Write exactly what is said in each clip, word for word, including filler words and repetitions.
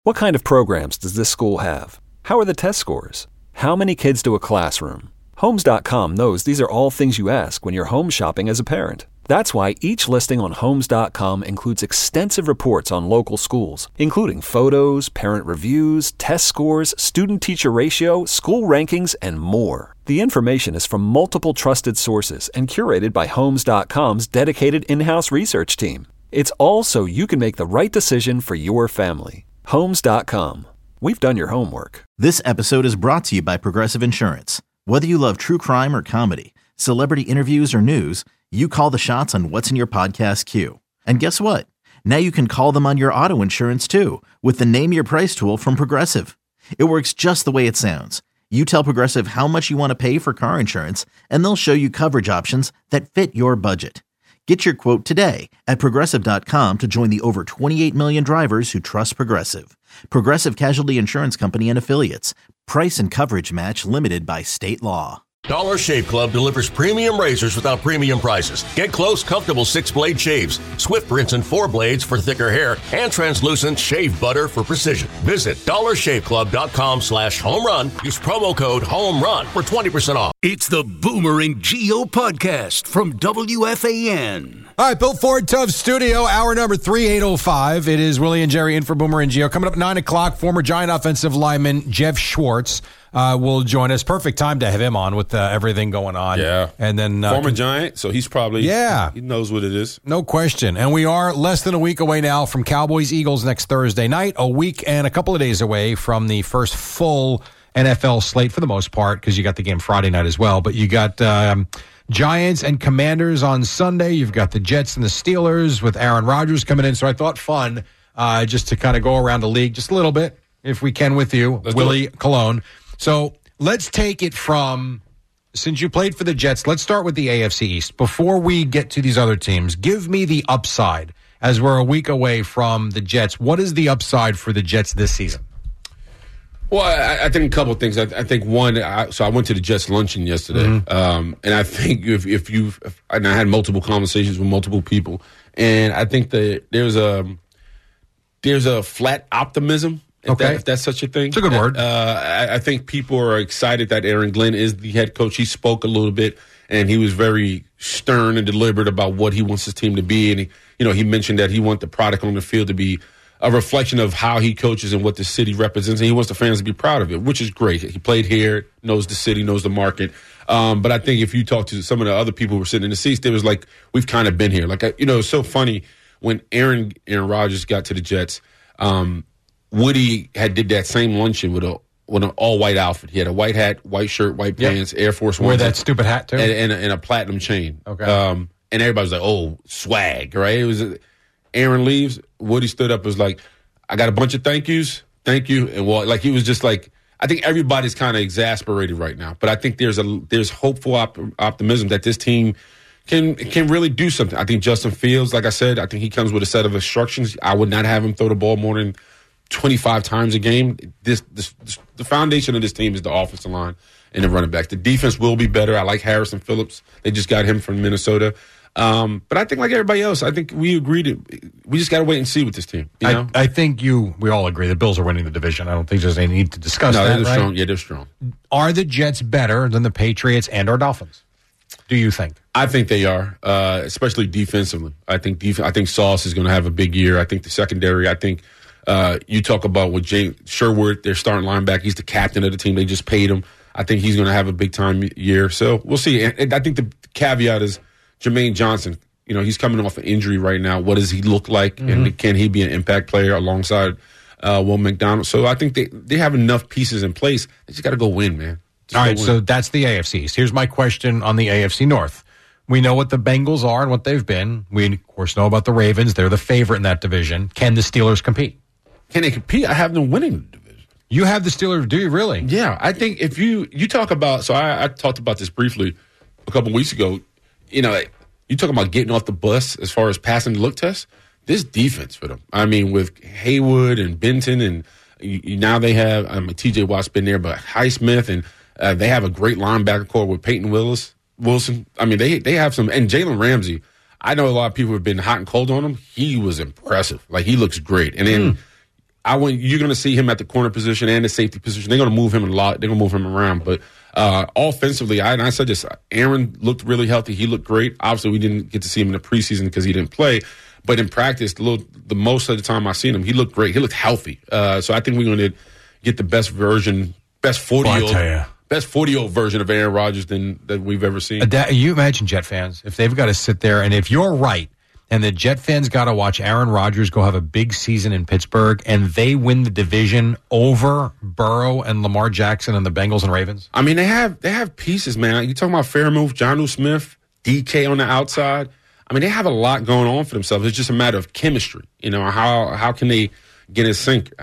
What kind of programs does this school have? How are the test scores? How many kids do a classroom? Homes dot com knows these are all things you ask when you're home shopping as a parent. That's why each listing on Homes dot com includes extensive reports on local schools, including photos, parent reviews, test scores, student-teacher ratio, school rankings, and more. The information is from multiple trusted sources and curated by Homes dot com's dedicated in-house research team. It's all so you can make the right decision for your family. Homes dot com. We've done your homework. This episode is brought to you by Progressive Insurance. Whether you love true crime or comedy, celebrity interviews or news, you call the shots on what's in your podcast queue. And guess what? Now you can call them on your auto insurance too with the Name Your Price tool from Progressive. It works just the way it sounds. You tell Progressive how much you want to pay for car insurance, and they'll show you coverage options that fit your budget. Get your quote today at Progressive dot com to join the over twenty-eight million drivers who trust Progressive. Progressive Casualty Insurance Company and Affiliates. Price and coverage match limited by state law. Dollar Shave Club delivers premium razors without premium prices. Get close, comfortable six-blade shaves, Swift rinse and four blades for thicker hair, and translucent shave butter for precision. Visit dollar shave club dot com slash home run. Use promo code HOMERUN for twenty percent off. It's the Boomer and Geo podcast from W F A N. All right, Bill Ford Tubbs Studio, hour number three, eight oh five. It is Willie and Jerry in for Boomer and Geo. Coming up at nine o'clock, former Giant offensive lineman Jeff Schwartz uh, will join us. Perfect time to have him on with uh, everything going on. Yeah. And then uh, former con- Giant, so he's probably, yeah. he knows what it is. No question. And we are less than a week away now from Cowboys-Eagles next Thursday night, a week and a couple of days away from the first full N F L slate for the most part, because you got the game Friday night as well. But you got um, Giants and Commanders on Sunday. You've got the Jets and the Steelers with Aaron Rodgers coming in. So I thought fun uh, just to kind of go around the league just a little bit, if we can, with you, let's Willie Colon. So let's take it from, since you played for the Jets, let's start with the A F C East. Before we get to these other teams, give me the upside as we're a week away from the Jets. What is the upside for the Jets this season? Well, I, I think a couple of things. I, I think one, I, so I went to the Jets luncheon yesterday, mm-hmm. um, and I think if, if you, and I had multiple conversations with multiple people, and I think that there's a there's a flat optimism, if, okay. that, if that's such a thing. It's a good word. Uh, I, I think people are excited that Aaron Glenn is the head coach. He spoke a little bit, and he was very stern and deliberate about what he wants his team to be, and he, you know, he mentioned that he wants the product on the field to be a reflection of how he coaches and what the city represents, and he wants the fans to be proud of it, which is great. He played here, knows the city, knows the market. Um, but I think if you talk to some of the other people who were sitting in the seats, they was like, we've kind of been here. Like, you know, it's so funny when Aaron Aaron Rodgers got to the Jets, um, Woody had did that same luncheon with a with an all-white outfit. He had a white hat, white shirt, white pants, yep. Air Force One. Wear that stupid hat, too? And, and, a, and a platinum chain. Okay. Um, and everybody was like, oh, swag, right? It was Aaron leaves. Woody stood up and was like, I got a bunch of thank yous, thank you, and well, like he was just like, I think everybody's kind of exasperated right now, but I think there's a there's hopeful op- optimism that this team can can really do something. I think Justin Fields, like I said, I think he comes with a set of instructions. I would not have him throw the ball more than twenty-five times a game. This, this, this the foundation of this team is the offensive line and the running backs. The defense will be better. I like Harrison Phillips. They just got him from Minnesota. Um, but I think like everybody else, I think we agreed it. We just got to wait and see with this team. You know? I, I think you, we all agree the Bills are winning the division. I don't think there's any need to discuss no, that, they're right? strong. Yeah, they're strong. Are the Jets better than the Patriots and or Dolphins? Do you think? I think they are, uh, especially defensively. I think def- I think Sauce is going to have a big year. I think the secondary, I think uh, you talk about with Jay Sherwood, their starting linebacker. He's the captain of the team. They just paid him. I think he's going to have a big-time year. So we'll see. And, and I think the caveat is Jermaine Johnson. You know, he's coming off an injury right now. What does he look like? Mm-hmm. And can he be an impact player alongside uh, Will McDonald? So I think they, they have enough pieces in place. They just got to go win, man. Just All right, win. so that's the A F C East. Here's my question on the A F C North. We know what the Bengals are and what they've been. We, of course, know about the Ravens. They're the favorite in that division. Can the Steelers compete? Can they compete? I have them winning the division. You have the Steelers, do you really? Yeah, I think if you, you talk about, so I, I talked about this briefly a couple weeks ago. You know, you talk about getting off the bus as far as passing the look test. This defense for them. I mean, with Haywood and Benton, and you, you, now they have I mean, T J Watt's been there, but Highsmith, and uh, they have a great linebacker core with Peyton Willis, Wilson. I mean, they they have some, and Jalen Ramsey. I know a lot of people have been hot and cold on him. He was impressive. Like, he looks great. And then mm. I want you're going to see him at the corner position and the safety position. They're going to move him a lot. They're going to move him around. But uh, offensively, I, and I said this, Aaron looked really healthy. He looked great. Obviously, we didn't get to see him in the preseason because he didn't play. But in practice, the, little, the most of the time I've seen him, he looked great. He looked healthy. Uh, so I think we're going to get the best version, best forty-year-old best forty-year-old version of Aaron Rodgers than that we've ever seen. You imagine Jet fans, if they've got to sit there, and if you're right, and the Jet fans got to watch Aaron Rodgers go have a big season in Pittsburgh, and they win the division over Burrow and Lamar Jackson and the Bengals and Ravens. I mean, they have they have pieces, man. You talking about Fairmouth, Jonnu Smith, D K on the outside. I mean, they have a lot going on for themselves. It's just a matter of chemistry. You know, how how can they get in sync?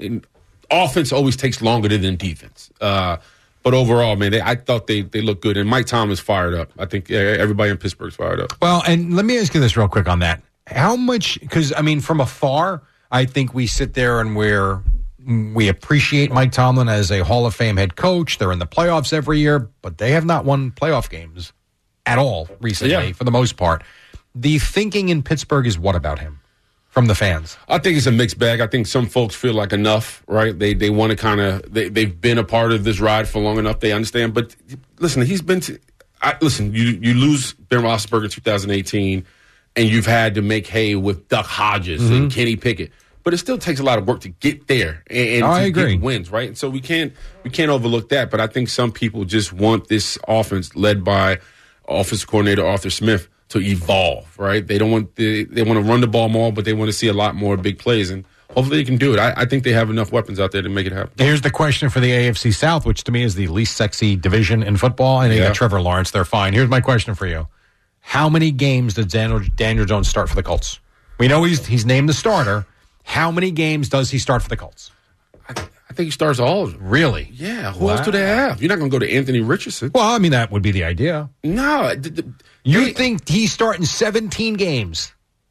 Offense always takes longer than defense. Uh, But overall, man, they, I thought they, they looked good. And Mike Tomlin's fired up. I think everybody in Pittsburgh's fired up. Well, and let me ask you this real quick on that. How much, because, I mean, from afar, I think we sit there and we're, we appreciate Mike Tomlin as a Hall of Fame head coach. They're in the playoffs every year, but they have not won playoff games at all recently, yeah. for the most part. The thinking in Pittsburgh is what about him? From the fans? I think it's a mixed bag. I think some folks feel like enough, right? They they want to kind of, they, they've been a part of this ride for long enough. They understand. But listen, he's been to, I, listen, you, you lose Ben Roethlisberger in two thousand eighteen, and you've had to make hay with Duck Hodges mm-hmm. and Kenny Pickett. But it still takes a lot of work to get there and, and oh, to I agree. get wins, right? And so we can't, we can't overlook that. But I think some people just want this offense led by offensive coordinator Arthur Smith to evolve, right? They don't want the, they want to run the ball more, but they want to see a lot more big plays, and hopefully they can do it. I, I think they have enough weapons out there to make it happen. Here's the question for the A F C South, which to me is the least sexy division in football. And they yeah. got Trevor Lawrence. They're fine. Here's my question for you. How many games does Daniel, Daniel Jones start for the Colts? We know he's he's named the starter. How many games does he start for the Colts? I, I think he starts all of them. Really? Yeah. Who wow. else do they have? You're not going to go to Anthony Richardson. Well, I mean, that would be the idea. No. The, the, you they, think he's starting seventeen games?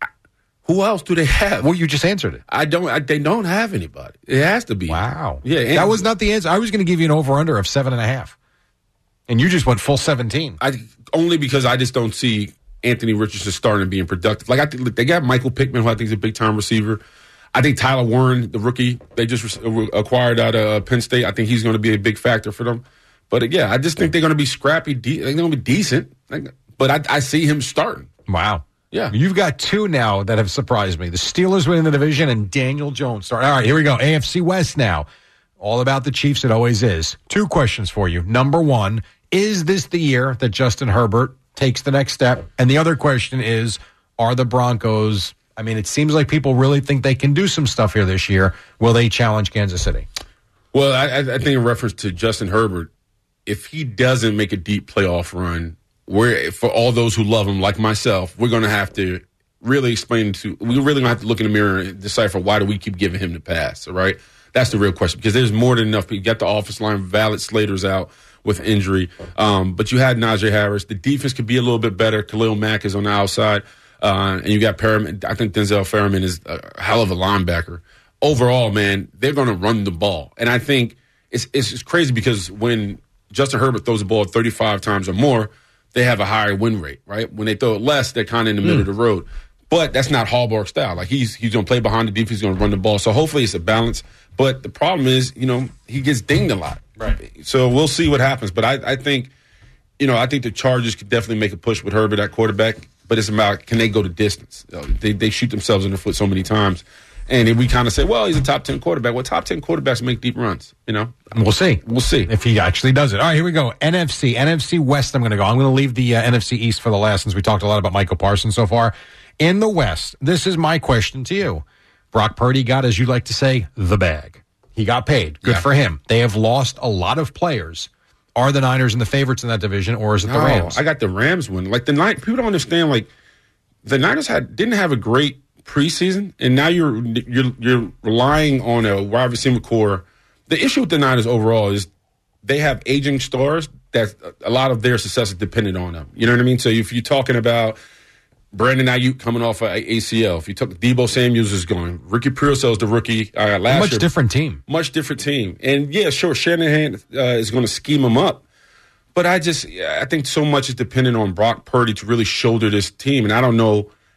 Who else do they have? Well, you just answered it. I don't. I, they don't have anybody. It has to be. Wow. Yeah. That was not the answer. I was going to give you an over-under of seven and a half, and you just went full seventeen. I only because I just don't see Anthony Richardson starting and being productive. Like I think they got Michael Pittman, who I think is a big-time receiver. I think Tyler Warren, the rookie they just re- acquired out of Penn State, I think he's going to be a big factor for them. But uh, yeah, I just think they're going to be scrappy. De- they're going to be decent. But I, I see him starting. Wow. Yeah. You've got two now that have surprised me. The Steelers winning the division and Daniel Jones starting. All right, here we go. A F C West now. All about the Chiefs, it always is. Two questions for you. Number one, is this the year that Justin Herbert takes the next step? And the other question is, are the Broncos, I mean, it seems like people really think they can do some stuff here this year. Will they challenge Kansas City? Well, I, I think in reference to Justin Herbert, if he doesn't make a deep playoff run, we're, for all those who love him, like myself, we're going to have to really explain to, we really going to have to look in the mirror and decipher why do we keep giving him the pass, all right? That's the real question, because there's more than enough. You got the offensive line, Valid Slater's out with injury, um, but you had Najee Harris. The defense could be a little bit better. Khalil Mack is on the outside, uh, and you got Perriman. I think Denzel Perriman is a hell of a linebacker. Overall, man, they're going to run the ball, and I think it's, it's it's crazy because when Justin Herbert throws the ball thirty-five times or more, they have a higher win rate, right? When they throw it less, they're kind of in the middle mm. of the road. But that's not Harbaugh style. Like, he's he's going to play behind the defense, he's going to run the ball. So hopefully it's a balance. But the problem is, you know, he gets dinged a lot. Right. So we'll see what happens. But I, I think, you know, I think the Chargers could definitely make a push with Herbert at quarterback. But it's about, can they go the distance? You know, they, they shoot themselves in the foot so many times. And we kind of say, well, he's a top ten quarterback. Well, top ten quarterbacks make deep runs, you know? We'll see. We'll see. If he actually does it. All right, here we go. N F C. N F C West, I'm going to go. I'm going to leave the uh, N F C East for the last, since we talked a lot about Michael Parsons so far. In the West, this is my question to you. Brock Purdy got, as you like to say, the bag. He got paid. Good yeah. for him. They have lost a lot of players. Are the Niners and the favorites in that division, or is it no, the Rams? I got the Rams win. Like, the Niners, people don't understand, like, the Niners had didn't have a great preseason, and now you're you're you're relying on a wide receiver core. The issue with the Niners overall is they have aging stars that a lot of their success is dependent on them. You know what I mean? So if you're talking about Brandon Ayuk coming off of A C L, if you took Deebo Samuels is going, Ricky Pearsall's the rookie uh, last much year. Much different team. Much different team. And yeah, sure, Shanahan uh, is going to scheme them up. But I just, I think so much is dependent on Brock Purdy to really shoulder this team. And I don't know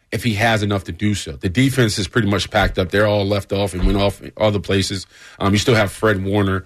if he has enough to do so. The defense is pretty much packed up. They're all left off and went off other places. Um, you still have Fred Warner.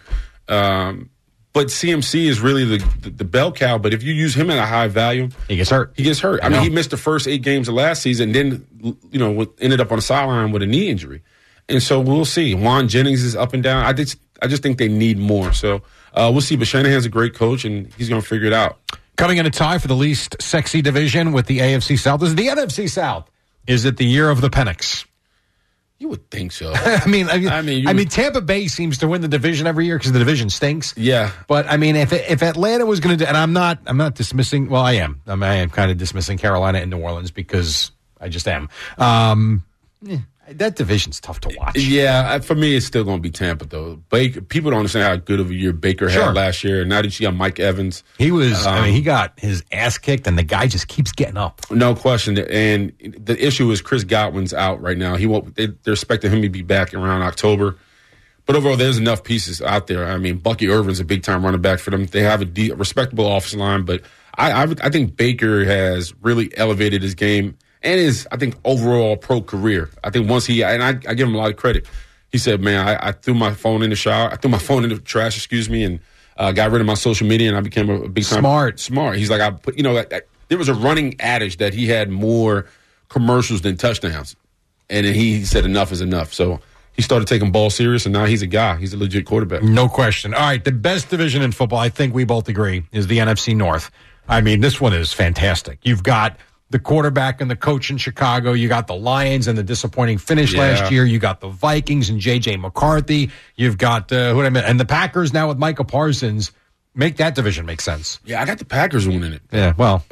Um, but C M C is really the, the, the bell cow. But if you use him at a high value, he gets hurt. He gets hurt. I, I mean, he missed the first eight games of last season, and then, you know, ended up on the sideline with a knee injury. And so we'll see. Juan Jennings is up and down. I just, I just think they need more. So uh, we'll see. But Shanahan's a great coach, and he's going to figure it out. Coming in a tie for the least sexy division with the A F C South. This is the N F C South. Is it the year of the Penix? You would think so. I mean, I mean, I mean, I mean, Tampa Bay seems to win the division every year because the division stinks. Yeah, but I mean, if if Atlanta was going to, do, and I'm not, I'm not dismissing. Well, I am. I, mean, I am kind of dismissing Carolina and New Orleans because I just am. Um, yeah. That division's tough to watch. Yeah, for me, it's still going to be Tampa, though. Baker, people don't understand how good of a year Baker sure. had last year. Now that you got Mike Evans. He was, um, I mean, he got his ass kicked, and the guy just keeps getting up. No question. And the issue is Chris Godwin's out right now. He won't. They, they're expecting him to be back around October. But overall, there's enough pieces out there. I mean, Bucky Irvin's a big-time running back for them. They have a, de- a respectable offensive line, but I, I, I think Baker has really elevated his game. And his, I think, overall pro career. I think once he, and I, I give him a lot of credit. He said, man, I, I threw my phone in the shower. I threw my phone in the trash, excuse me, and uh, got rid of my social media, and I became a, a big time. Smart. Smart. He's like, I put, you know, I, I, there was a running adage that he had more commercials than touchdowns. And then he, he said, enough is enough. So he started taking ball serious, and now he's a guy. He's a legit quarterback. No question. All right, the best division in football, I think we both agree, is the N F C North. I mean, this one is fantastic. You've got the quarterback and the coach in Chicago. You got the Lions and the disappointing finish yeah. last year. You got the Vikings and J J McCarthy. You've got uh, who I mean, and the Packers now with Micah Parsons. Make that division make sense. Yeah, I got the Packers winning it. Yeah, well,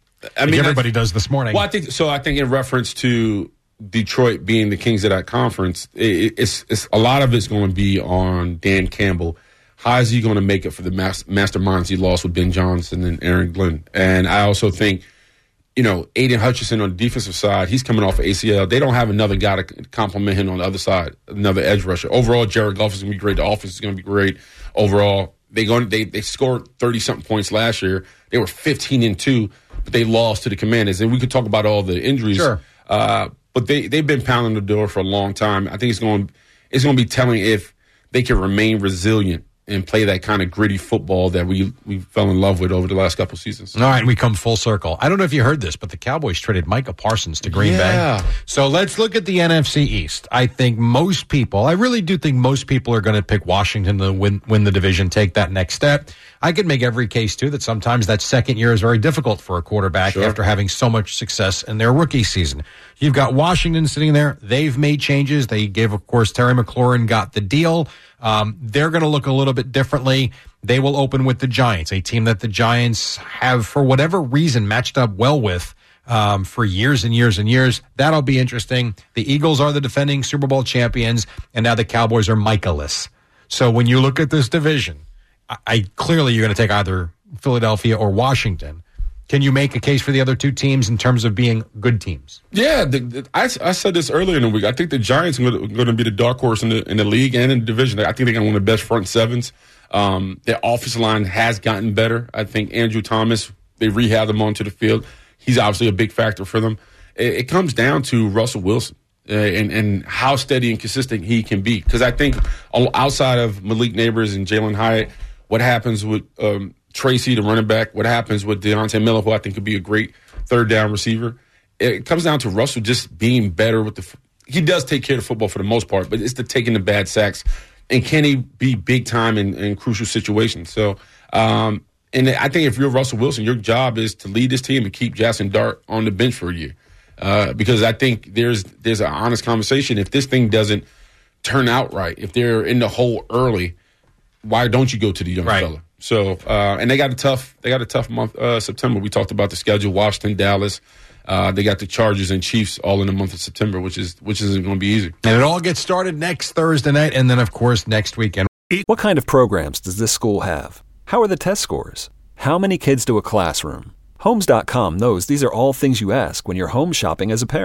I mean, everybody I, does this morning. Well, I think so. I think in reference to Detroit being the kings of that conference, it, it's, it's a lot of it's going to be on Dan Campbell. How is he going to make it for the mas- masterminds he lost with Ben Johnson and Aaron Glenn? And I also think, you know, Aiden Hutchinson on the defensive side, he's coming off of A C L. They don't have another guy to complement him on the other side, another edge rusher. Overall, Jared Goff is going to be great. The offense is going to be great. Overall, they going they they scored thirty something points last year. They were fifteen and two, but they lost to the Commanders. And we could talk about all the injuries. Sure. Uh, but they they've been pounding the door for a long time. I think it's going it's going to be telling if they can remain resilient and play that kind of gritty football that we we fell in love with over the last couple of seasons. All right, and we come full circle. I don't know if you heard this, but the Cowboys traded Micah Parsons to Green yeah. Bay. So let's look at the N F C East. I think most people, I really do think most people are going to pick Washington to win, win the division, take that next step. I could make every case, too, that sometimes that second year is very difficult for a quarterback sure. after having so much success in their rookie season. You've got Washington sitting there. They've made changes. They gave, of course, Terry McLaurin got the deal. Um, they're going to look a little bit differently. They will open with the Giants, a team that the Giants have, for whatever reason, matched up well with um, for years and years and years. That'll be interesting. The Eagles are the defending Super Bowl champions, and now the Cowboys are Micah-less. So when you look at this division, I, I clearly you're going to take either Philadelphia or Washington. Can you make a case for the other two teams in terms of being good teams? Yeah, the, the, I, I said this earlier in the week. I think the Giants are going to be the dark horse in the in the league and in the division. I think they got one of the best front sevens. Um, their offensive line has gotten better. I think Andrew Thomas, they rehabbed him onto the field. He's obviously a big factor for them. It, it comes down to Russell Wilson uh, and, and how steady and consistent he can be. Because I think outside of Malik Neighbors and Jalen Hyatt, what happens with um, Tracy, the running back, what happens with Deontay Miller, who I think could be a great third down receiver. It comes down to Russell just being better with the – he does take care of football for the most part, but it's the taking the bad sacks. And can he be big time in, in crucial situations? So, um, and I think if you're Russell Wilson, your job is to lead this team and keep Jackson Dart on the bench for a year. Uh, because I think there's there's an honest conversation. If this thing doesn't turn out right, if they're in the hole early, why don't you go to the young right. fella? So, uh, and they got a tough, they got a tough month, uh, September. We talked about the schedule: Washington, Dallas. Uh, they got the Chargers and Chiefs all in the month of September, which is which isn't going to be easy. And it all gets started next Thursday night, and then of course next weekend. What kind of programs does this school have? How are the test scores? How many kids do a classroom? Homes dot com knows these are all things you ask when you're home shopping as a parent.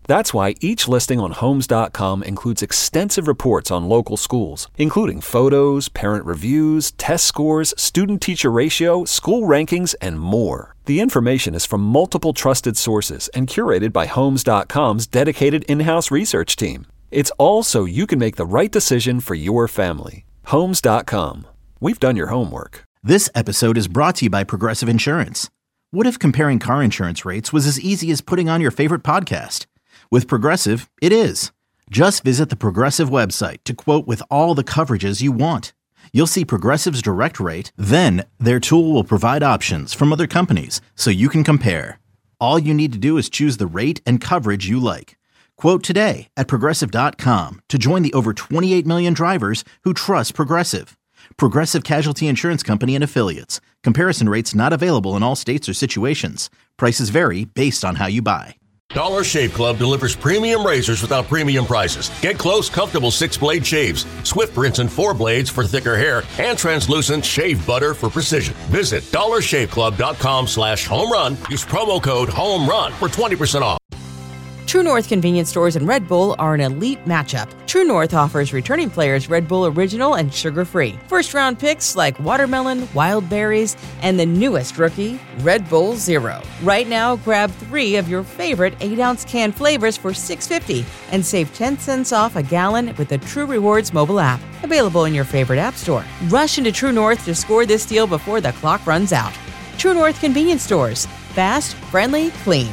That's why each listing on Homes dot com includes extensive reports on local schools, including photos, parent reviews, test scores, student-teacher ratio, school rankings, and more. The information is from multiple trusted sources and curated by Homes dot com's dedicated in-house research team. It's all so you can make the right decision for your family. Homes dot com. We've done your homework. This episode is brought to you by Progressive Insurance. What if comparing car insurance rates was as easy as putting on your favorite podcast? With Progressive, it is. Just visit the Progressive website to quote with all the coverages you want. You'll see Progressive's direct rate, then their tool will provide options from other companies so you can compare. All you need to do is choose the rate and coverage you like. Quote today at Progressive dot com to join the over twenty-eight million drivers who trust Progressive. Progressive Casualty Insurance Company and Affiliates. Comparison rates not available in all states or situations. Prices vary based on how you buy. Dollar Shave Club delivers premium razors without premium prices. Get close, comfortable six-blade shaves, Swift rinse and four blades for thicker hair, and translucent shave butter for precision. Visit dollar shave club dot com slash home run. Use promo code HOMERUN for twenty percent off. True North convenience stores and Red Bull are an elite matchup. True North offers returning players Red Bull Original and sugar-free. First-round picks like watermelon, wild berries, and the newest rookie, Red Bull Zero. Right now, grab three of your favorite eight-ounce can flavors for six dollars and fifty cents and save ten cents off a gallon with the True Rewards mobile app. Available in your favorite app store. Rush into True North to score this deal before the clock runs out. True North convenience stores. Fast, friendly, clean.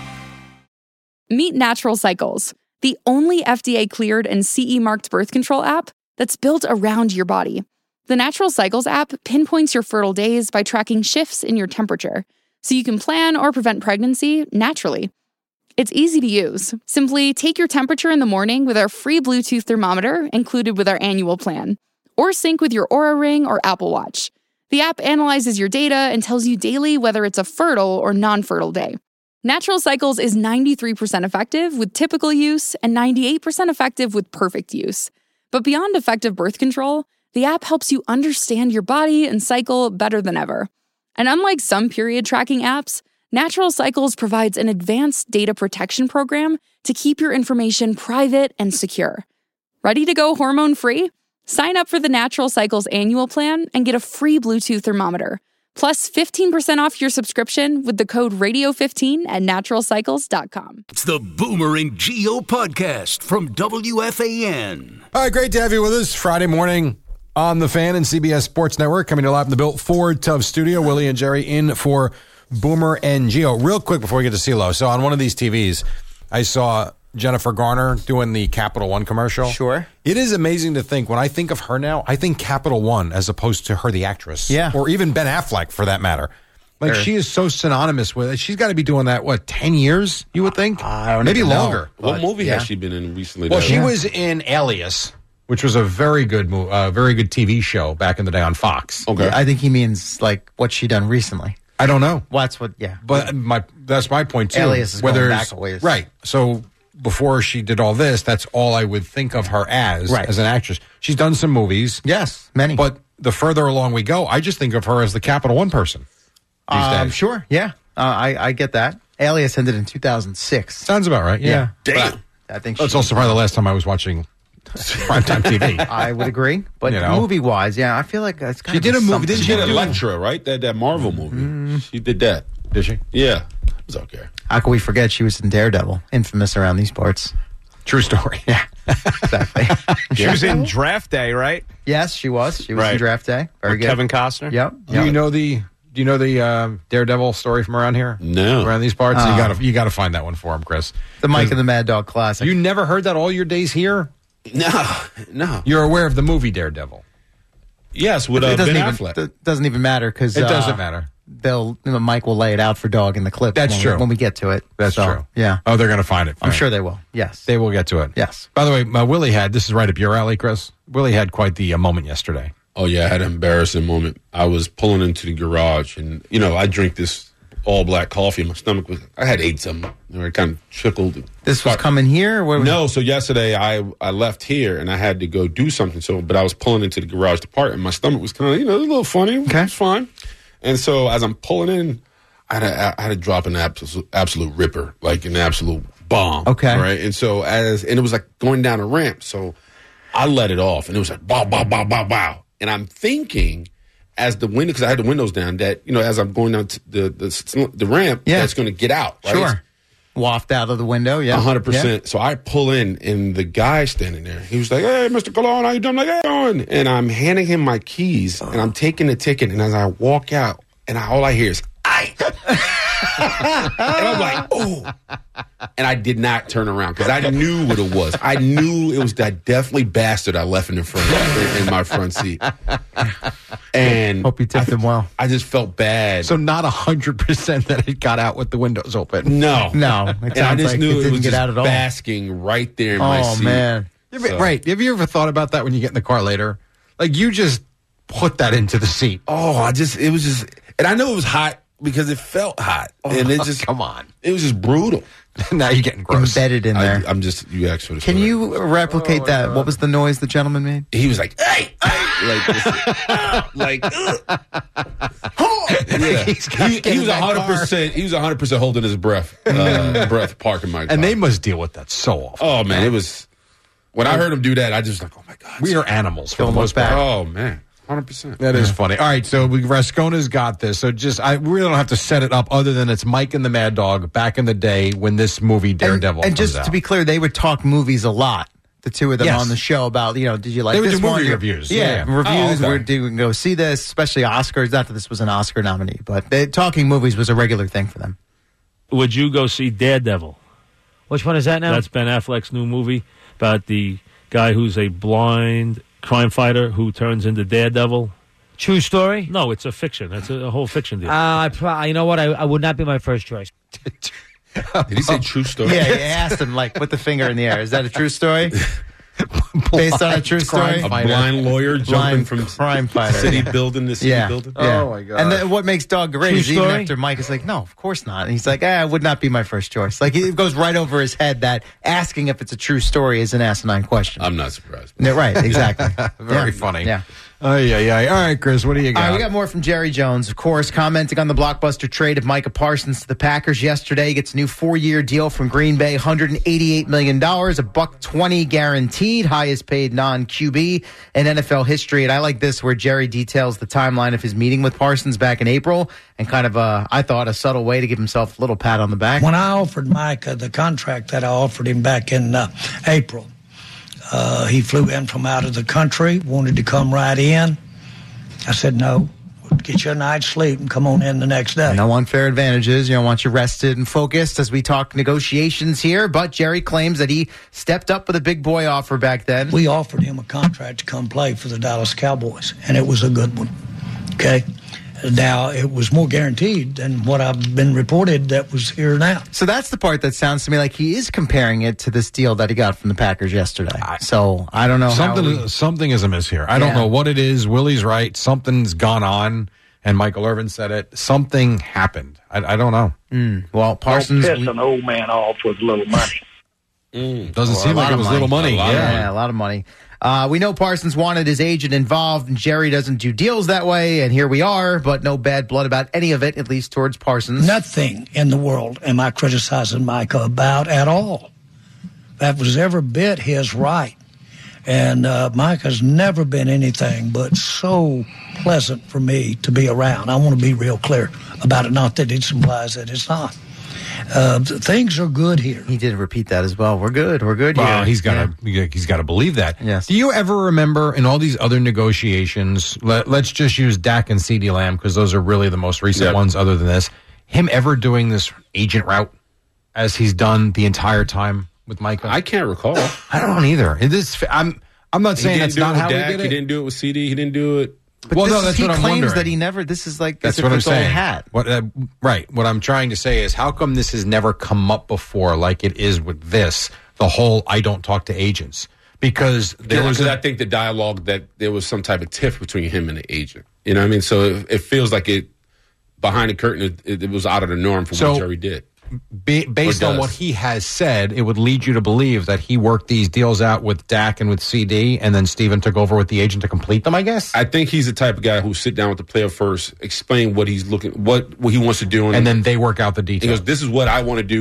Meet Natural Cycles, the only F D A-cleared and C E-marked birth control app that's built around your body. The Natural Cycles app pinpoints your fertile days by tracking shifts in your temperature, so you can plan or prevent pregnancy naturally. It's easy to use. Simply take your temperature in the morning with our free Bluetooth thermometer included with our annual plan, or sync with your Oura Ring or Apple Watch. The app analyzes your data and tells you daily whether it's a fertile or non-fertile day. Natural Cycles is ninety-three percent effective with typical use and ninety-eight percent effective with perfect use. But beyond effective birth control, the app helps you understand your body and cycle better than ever. And unlike some period tracking apps, Natural Cycles provides an advanced data protection program to keep your information private and secure. Ready to go hormone-free? Sign up for the Natural Cycles annual plan and get a free Bluetooth thermometer. Plus fifteen percent off your subscription with the code radio fifteen at natural cycles dot com. It's the Boomer and Geo podcast from W F A N. All right, great to have you with us Friday morning on The Fan and C B S Sports Network. Coming to live in the Built Ford Tub Studio. Willie and Jerry in for Boomer and Geo. Real quick before we get to CeeLo. So on one of these T Vs, I saw Jennifer Garner doing the Capital One commercial. Sure. It is amazing to think, when I think of her now, I think Capital One as opposed to her, the actress. Yeah. Or even Ben Affleck, for that matter. Like, Sure. she is so synonymous with it. She's got to be doing that, what, ten years, you would think? I don't Maybe even know. longer. What But, movie yeah. has she been in recently? Well, that- she Yeah. was in Alias, which was a very good mo- uh, very good T V show back in the day on Fox. Okay. I think he means like what she done recently. I don't know. Well, that's what, yeah. But my that's my point, too. Alias is Whether going it's- back a ways. Right. So before she did all this, that's all I would think of her as, Right. as an actress. She's done some movies. Yes, many. But the further along we go, I just think of her as the Capital One person these um, days. sure, yeah. Uh, I, I get that. Alias ended in two thousand six. Sounds about right, yeah. Damn. But I think That's she- also probably the last time I was watching primetime T V. I would agree. But You know. movie-wise, yeah, I feel like it's kind She of did a movie, didn't She she? did do- Electra, right? That that Marvel movie. Mm-hmm. She did that. Did she? Yeah. It was okay. How can we forget she was in Daredevil, infamous around these parts? True story. Yeah, exactly. She was in Draft Day, right? Yes, she was. She was in Right. Draft Day. Very With good. Kevin Costner. Yep. Do yep. you know the Do you know the uh, Daredevil story from around here? No. Around these parts, Uh, you got to you got to find that one for him, Chris. the Mike and the Mad Dog classic? You never heard that all your days here? No. No. You're aware of the movie Daredevil? Yes, with uh, it Ben doesn't even Affleck. it doesn't even matter because It doesn't matter. They'll you know, Mike will lay it out for Dog in the clip. That's when true. We, when we get to it. That's So, true. Yeah, Oh, they're going to find it. I'm Fine. sure they will. Yes. They will get to it. Yes. By the way, uh, Willie had, this is right up your alley, Chris. Willie had quite the uh, moment yesterday. Oh, yeah, I had an embarrassing moment. I was pulling into the garage, and, you know, I drink this all-black coffee, and my stomach was, I had ate some. You know, it kind of trickled. This was coming here? Or where was No, so yesterday I, I left here, and I had to go do something, So, but I was pulling into the garage to park, and my stomach was kind of, you know, a little funny. Okay. It's fine. And so as I'm pulling in, I had to, I had to drop an absolute, absolute ripper, like an absolute bomb. Okay. Right. And so as, and it was like going down a ramp. So I let it off and it was like, bow, bow, bow, bow, bow. And I'm thinking as the window, because I had the windows down, that, you know, as I'm going down to the, the, the ramp, Yeah. that's going to get out. Right? Sure. Waft out of the window, yeah. A hundred percent. Yeah. So I pull in, and the guy standing there, he was like, "Hey, Mister Cologne, how you doing?" I'm like, "Hey, on." And I'm handing him my keys, and I'm taking the ticket. And as I walk out, and I, all I hear is, "I," and I'm like, "Oh!" And I did not turn around because I knew what it was. I knew it was that definitely bastard I left in the front in, in my front seat. And hope you tipped I, him well. I just felt bad. So not a hundred percent that it got out with the windows open. No, No, it and I sounds just like knew it it, didn't was get just out at all. basking right there in my Oh, seat. man. So- Right. Have you ever thought about that when you get in the car later? Like, you just put that into the seat. Oh, I just, it was just, and I know it was hot because it felt hot. And it just, come on. It was just brutal. Now you're getting gross. Embedded in there. I, I'm just, you asked for the Can story. you replicate that? What was the noise the gentleman made? He was like, hey, hey, like, this, like, uh, yeah. He's gotta he, get he in was that one hundred percent, he was one hundred percent holding his breath, uh, breath parking my car. And they must deal with that so often. oh man, it was, when I heard him do that, I just like, oh my God. We are animals for the Don't most look part. back. Oh man, one hundred percent. That is funny. All right, so we, Rascona's got this. So just, I we really don't have to set it up other than it's Mike and the Mad Dog back in the day when this movie Daredevil And, and comes just out. to be clear, they would talk movies a lot. The two of them Yes. on the show about, you know, did you like They would this do movie one? reviews. Yeah, Yeah, yeah. reviews. Oh, okay. We're doing go see this, especially Oscars. Not that this was an Oscar nominee, but they, talking movies was a regular thing for them. Would you go see Daredevil? Which one is that now? That's Ben Affleck's new movie about the guy who's a blind crime fighter who turns into Daredevil. True story? No, it's a fiction. It's a, a whole fiction deal. Uh, I pro- you know what? I, I would not be my first choice. Did he say true story? Yeah, he asked him like with the finger in the air. Is that a true story? Based on a true story? A blind lawyer jumping Blind from crime fighter. city yeah. building to city Yeah. building. yeah. Oh, my God. And then what makes Dog great True is even story? after Mike is like, no, of course not. And he's like, eh, it would not be my first choice. Like it goes right over his head that asking if it's a true story is an asinine question. I'm not surprised. Yeah, right, exactly. Very Yeah. funny. Yeah. Oh, yeah, yeah. All right, Chris, what do you All got? right, we got more from Jerry Jones, of course, commenting on the blockbuster trade of Micah Parsons to the Packers yesterday. Gets a new four-year deal from Green Bay, one hundred eighty-eight million dollars, a buck twenty guaranteed, highest paid non-Q B in N F L history. And I like this, where Jerry details the timeline of his meeting with Parsons back in April, and kind of, uh, I thought, a subtle way to give himself a little pat on the back. When I offered Micah the contract that I offered him back in uh, April, uh, he flew in from out of the country, wanted to come right in. I said, no, we'll get you a night's sleep and come on in the next day. No unfair advantages. You know, want you rested and focused as we talk negotiations here. But Jerry claims that he stepped up with a big boy offer back then. We offered him a contract to come play for the Dallas Cowboys, and it was a good one. Okay? Now, it was more guaranteed than what I've been reported that was here now. So that's the part that sounds to me like he is comparing it to this deal that he got from the Packers yesterday. So I don't know. Something, how we, something is amiss here. I don't Yeah. know what it is. Willie's right. Something's gone on, and Michael Irvin said it. Something happened. I, I don't know. Mm, well, Parsons. Don't piss an old man off with little money. Doesn't Well, seem a lot like it of was money. little money. A lot of Yeah. money. Yeah, a lot of money. Uh, we know Parsons wanted his agent involved, and Jerry doesn't do deals that way, and here we are, but no bad blood about any of it, at least towards Parsons. Nothing in the world am I criticizing Micah about at all. That was every bit his right. And uh, Micah's never been anything but so pleasant for me to be around. I want to be real clear about it, not that it implies that it's not. Uh, things are good here. He did repeat that as well. We're good. We're good Well, here. he's got to he's got to believe that. Yes. Do you ever remember in all these other negotiations? Let, let's just use Dak and CeeDee Lamb because those are really the most recent Yep. ones. Other than this, him ever doing this agent route as he's done the entire time with Micah? I can't recall. I don't either. It is. I'm. I'm not He saying didn't that's do not it how with he Dak. did He it. didn't do it with C D. He didn't do it. But well, this no, is- that's he what I'm claims wondering. that he never. This is like That's as if what I'm it's old saying. hat. What, uh, right. What I'm trying to say is, how come this has never come up before, like it is with this? The whole "I don't talk to agents" because there was. Because A, I think the dialogue that there was some type of tiff between him and the agent. You know what I mean? So it, it feels like it behind the curtain. It, it, it was out of the norm for So- what Jerry did. Be, based Or on does. what he has said, it would lead you to believe that he worked these deals out with Dak and with C D, and then Steven took over with the agent to complete them, I guess. I think he's the type of guy who sit down with the player first, explain what he's looking, what what he wants to do, And then they work out the he details. goes, "This is what I want to do.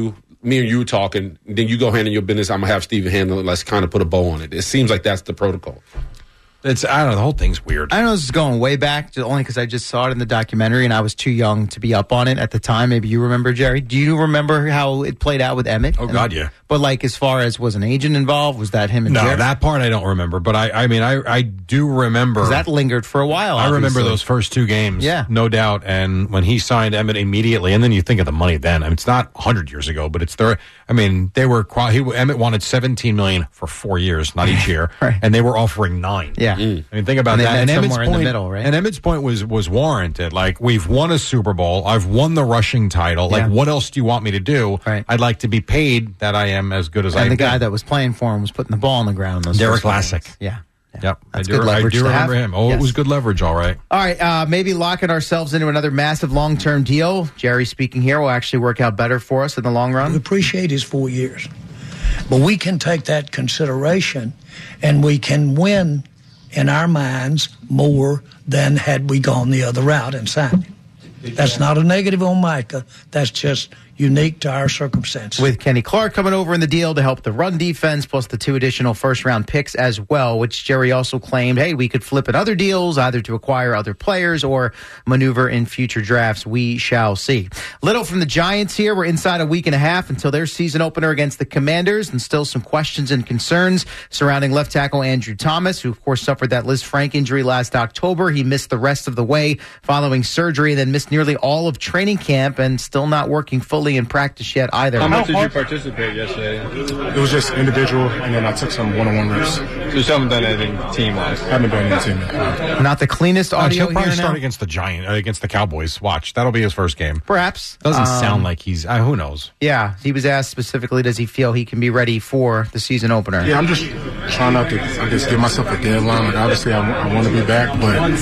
me and you talking, then you go handle your business. I'm gonna have Steven handle it. Let's kind of put a bow on it. It seems like that's the protocol. It's I don't know. The whole thing's weird. I know this is going way back, just only because I just saw it in the documentary and I was too young to be up on it at the time. Maybe you remember, Jerry. Do you remember how it played out with Emmett? Oh, God, yeah. But like, as far as was an agent involved, was that him and no, Jerry? that part I don't remember. But I, I mean, I, I do remember. 'Cause that lingered for a while. I remember obviously. those first two games. Yeah. No doubt. And when he signed Emmett immediately, and then you think of the money then. I mean, it's not one hundred years ago, but it's there. I mean, they were, he, Emmett wanted seventeen million dollars for four years, not each year. Right. And they were offering nine. Yeah. Mm. I mean, think about And they that. met And Emmett's somewhere in the point, middle, right? And Emmett's point was, was warranted. Like, we've won a Super Bowl. I've won the rushing title. Like, Yeah. what else do you want me to do? Right. I'd like to be paid that I am as good as I am. And the guy that was playing for him was putting the ball on the ground. In those Derek first Lassick. games. Yeah. Yep. That's I do, good leverage I do to remember have. him. Oh, Yes. it was good leverage, all right. All right, uh, maybe locking ourselves into another massive long-term deal. Jerry speaking here will actually work out better for us in the long run. We appreciate his four years. But we can take that consideration and we can win in our minds more than had we gone the other route and signed him. That's not a negative on Micah. That's just unique to our circumstances. With Kenny Clark coming over in the deal to help the run defense, plus the two additional first-round picks as well, which Jerry also claimed, hey, we could flip in other deals, either to acquire other players or maneuver in future drafts. We shall see. Little from the Giants here. We're inside a week and a half until their season opener against the Commanders, and still some questions and concerns surrounding left tackle Andrew Thomas, who, of course, suffered that Liz Frank injury last October. He missed the rest of the way following surgery, then missed nearly all of training camp and still not working fully in practice yet either. How much did you participate yesterday? It was just individual, and then I took some one-on-one reps. So you haven't done anything team-wise? I haven't done anything team. Not the cleanest Uh, audio he'll probably here start now. against the Giant, uh, against the Cowboys. Watch, that'll be his first game. Perhaps. Doesn't Um, sound like he's. Uh, who knows? Yeah, he was asked specifically, does he feel he can be ready for the season opener? Yeah, I'm just trying not to, I guess, give myself a deadline. Like, obviously, I, I want to be back, but um,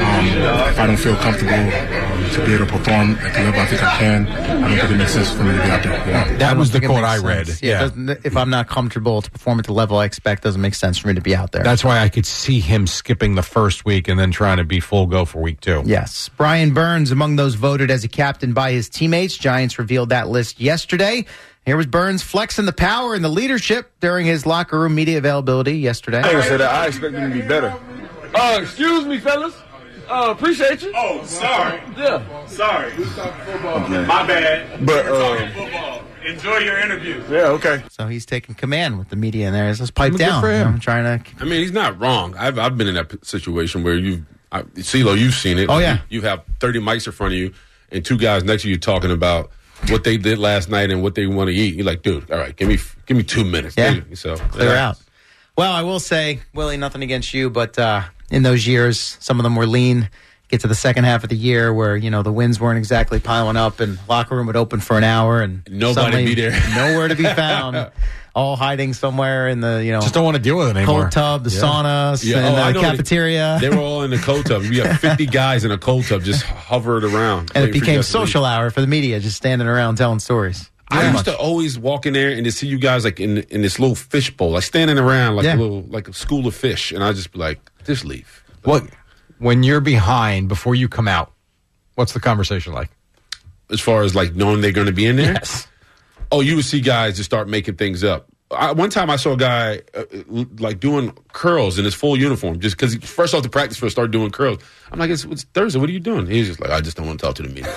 if I don't feel comfortable um, to be able to perform at the level I think I can, I don't think it makes sense for me to be out there. Yeah. That was the think it quote I makes read. sense. Yeah. doesn't- if I'm not comfortable to perform at the level I expect, doesn't make sense for me to be out there. That's why I could see him skipping the first week and then trying to be full go for week two. Yes. Brian Burns among those voted as a captain by his teammates. Giants revealed that list yesterday. Here was Burns flexing the power and the leadership during his locker room media availability yesterday. I ain't gonna say that. I expect him to be better. Uh, excuse me, fellas. Uh, appreciate you. Oh, sorry. Yeah. Sorry. Okay. My bad. But, uh, football. Enjoy your interview. yeah, okay. So he's taking command with the media in there. Let's pipe Good down. for him. I'm trying to. I mean, he's not wrong. I've I've been in that p- situation where you, CeeLo, you've seen it. Oh, yeah. You, you have thirty mics in front of you, and two guys next to you talking about what they did last night and what they want to eat. You're like, dude, all right, give me give me two minutes. Yeah. Dude. So Clear yeah. out. Well, I will say, Willie, nothing against you, but uh, in those years, some of them were lean. Get to the second half of the year where, you know, the wins weren't exactly piling up and locker room would open for an hour and Nobody suddenly be there. nowhere to be found. All hiding somewhere in the, you know, Just don't want to deal with it anymore. cold tub, the Yeah. sauna, Yeah, and oh, I the know. cafeteria. They were all in the cold tub. We have fifty guys in a cold tub just hovered around. and it waiting for became guys to leave. social hour for the media, just standing around telling stories. I used to always walk in there and to see you guys like in in this little fish bowl, like standing around like Yeah. a little like a school of fish, and I just be like, just leave. What when you're behind before you come out? What's the conversation like? As far as like knowing they're going to be in there, Yes. oh, you would see guys just start making things up. I, one time I saw a guy uh, like doing curls in his full uniform just because first off the practice field started doing curls. I'm like, it's, it's Thursday. What are you doing? He's just like, I just don't want to talk to the media.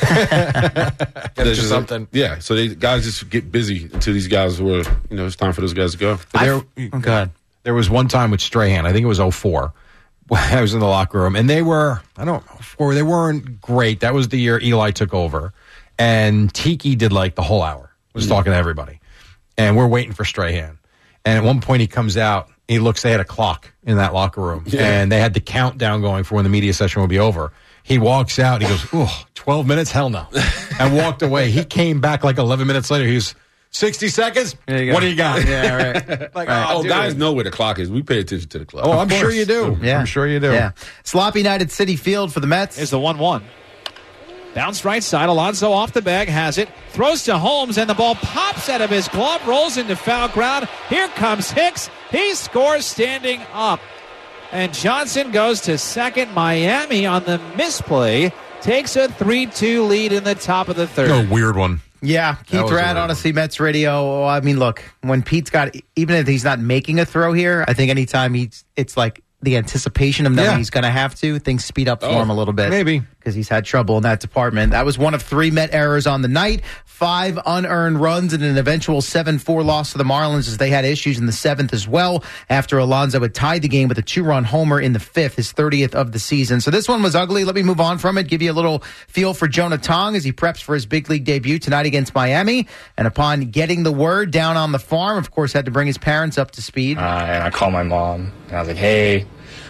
There's just something. Yeah. So they guys just get busy until these guys were, you know, it's time for those guys to go. There, Oh, God. there was one time with Strahan. I think it was oh four. I was in the locker room, and they were, I don't know, four, they weren't great. That was the year Eli took over. And Tiki did like the whole hour, was talking to everybody. And we're waiting for Strahan. And at one point he comes out, he looks, they had a clock in that locker room. Yeah. And they had the countdown going for when the media session would be over. He walks out, he goes, ooh, twelve minutes? Hell no. And walked away. He came back like eleven minutes later. He was, sixty seconds? There you go. What do you got? Yeah, right. Like, Right. Oh, dude. guys know where the clock is. We pay attention to the clock. Oh, I'm course. sure you do. Yeah. I'm sure you do. Yeah. Sloppy night at City Field for the Mets. Is the one one. Bounce right side. Alonso off the bag. Has it. Throws to Holmes, and the ball pops out of his glove. Rolls into foul ground. Here comes Hicks. He scores standing up. And Johnson goes to second. Miami on the misplay takes a three two lead in the top of the third. No, weird one. Yeah, Keith Rad, Odyssey Mets Radio. I mean, look, when Pete's got, even if he's not making a throw here, I think anytime he's, it's like the anticipation of knowing yeah. he's going to have to, things speed up for oh, him a little bit. Maybe. Because he's had trouble in that department. That was one of three Met errors on the night. Five unearned runs and an eventual seven four loss to the Marlins as they had issues in the seventh as well after Alonso had tied the game with a two-run homer in the fifth, his thirtieth of the season. So this one was ugly. Let me move on from it, give you a little feel for Jonah Tong as he preps for his big league debut tonight against Miami. And upon getting the word down on the farm, of course, had to bring his parents up to speed. Uh, and I called my mom, and I was like, hey,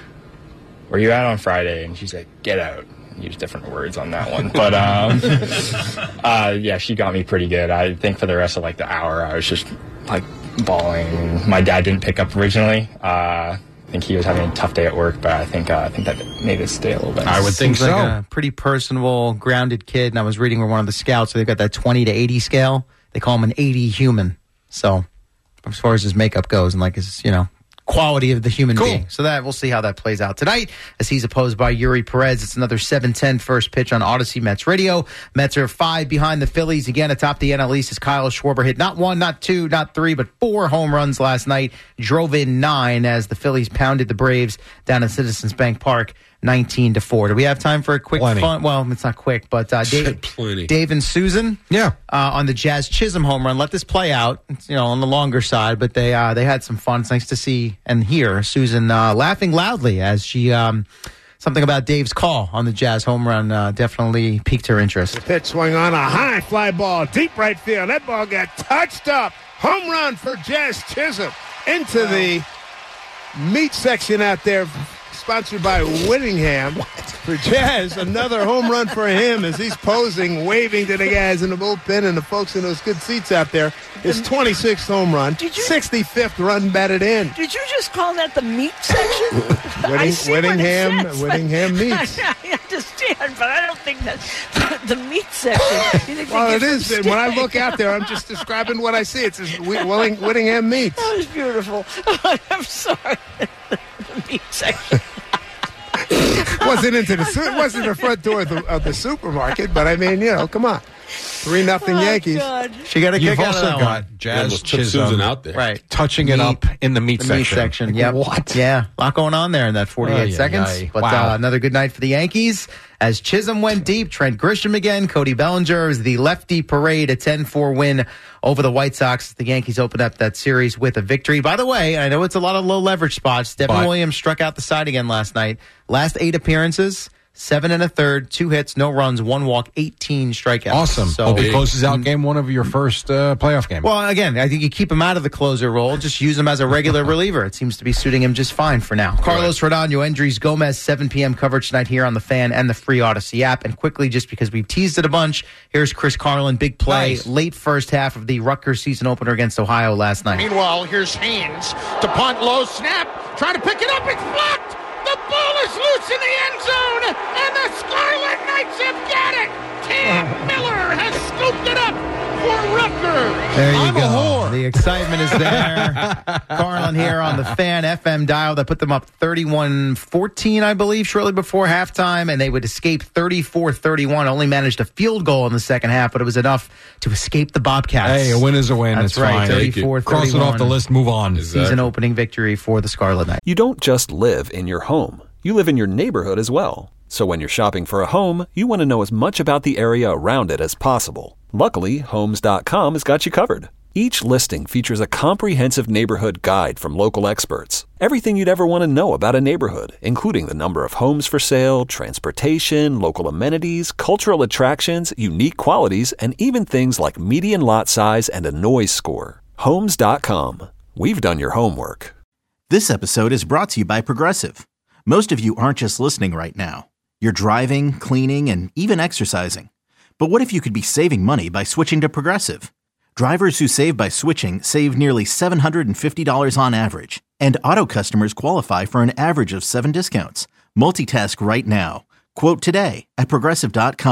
where you at on Friday? And she's like, get out. Use different words on that one. But, um, uh, yeah, she got me pretty good. I think for the rest of, like, the hour, I was just, like, bawling. My dad didn't pick up originally. Uh, I think he was having a tough day at work, but I think uh, I think that made it stay a little bit. I would think Seems so. Like a pretty personable, grounded kid. And I was reading where one of the scouts, so they've got that twenty to eighty scale. They call him an eighty human. So as far as his makeup goes and, like, his, you know, quality of the human cool. being. So that we'll see how that plays out tonight as he's opposed by Yuri Perez. It's another seven ten first pitch on Odyssey Mets Radio. Mets are five behind the Phillies. Again, atop the N L East as Kyle Schwarber hit not one, not two, not three, but four home runs last night. Drove in nine as the Phillies pounded the Braves down at Citizens Bank Park nineteen to four. Do we have time for a quick Plenty. fun? Well, it's not quick, but uh, Dave, Plenty. Dave and Susan, yeah, uh, on the Jazz Chisholm home run. Let this play out. It's, you know, on the longer side, but they uh, they had some fun. It's nice to see and hear Susan uh, laughing loudly as she um, something about Dave's call on the Jazz home run uh, definitely piqued her interest. The pitch swung on a high fly ball, deep right field. That ball got touched up. Home run for Jazz Chisholm into wow. the meat section out there. Sponsored by Whittingham. For Jazz, another home run for him as he's posing, waving to the guys in the bullpen and the folks in those good seats out there. His twenty-sixth home run, did you, sixty-fifth run batted in. Did you just call that the meat section? Whitting, I see Whittingham, what it says, Whittingham meats. I, I understand, but I don't think that's the meat section. Well, it is. And when I look out there, I'm just describing what I see. It says Whittingham meats. That was beautiful. I'm sorry. The meat section. wasn't into the wasn't the front door of the, of the supermarket, but I mean, you know, come on, three nothing oh, Yankees. God. She got a kick You've out also of that got one. Jazz Susan Chisholm out there, right? Touching meat, it up in the meat the section. Meat section. Like, Yep. What? Yeah, a lot going on there in that forty-eight Oh, yeah, seconds. yeah. But Wow. uh, another good night for the Yankees. As Chisholm went deep, Trent Grisham again, Cody Bellinger is the lefty parade, a ten four win over the White Sox. The Yankees opened up that series with a victory. By the way, I know it's a lot of low leverage spots. Devin But- Williams struck out the side again last night. Last eight appearances, seven and a third, two hits, no runs, one walk, eighteen strikeouts. Awesome. So Hope he closes out game one of your first uh, playoff game. Well, again, I think you keep him out of the closer role. Just use him as a regular reliever. It seems to be suiting him just fine for now. Carlos Rodon, Andres Gomez, seven p.m. coverage tonight here on the Fan and the free Odyssey app. And quickly, just because we've teased it a bunch, here's Chris Carlin. Big play, Nice. late first half of the Rutgers season opener against Ohio last night. Meanwhile, here's Haynes to punt, low snap, trying to pick it up. It's blocked. The ball is loose in the end zone, and the Scarlet Knights have got it. Cam Miller has scooped it up for Rutgers. There you I'm go. a whore. The excitement is there. Carlin here on the Fan F M dial that put them up thirty-one fourteen, I believe, shortly before halftime, and they would escape thirty-four thirty-one. Only managed a field goal in the second half, but it was enough to escape the Bobcats. Hey, a win is a win. That's It's right, fine. thirty-four thirty-one. Cross it off the list, move on. Season opening victory for the Scarlet Knights. You don't just live in your home. You live in your neighborhood as well. So when you're shopping for a home, you want to know as much about the area around it as possible. Luckily, Homes dot com has got you covered. Each listing features a comprehensive neighborhood guide from local experts. Everything you'd ever want to know about a neighborhood, including the number of homes for sale, transportation, local amenities, cultural attractions, unique qualities, and even things like median lot size and a noise score. Homes dot com. We've done your homework. This episode is brought to you by Progressive. Most of you aren't just listening right now. You're driving, cleaning, and even exercising. But what if you could be saving money by switching to Progressive? Drivers who save by switching save nearly seven hundred fifty dollars on average. And auto customers qualify for an average of seven discounts. Multitask right now. Quote today at Progressive dot com.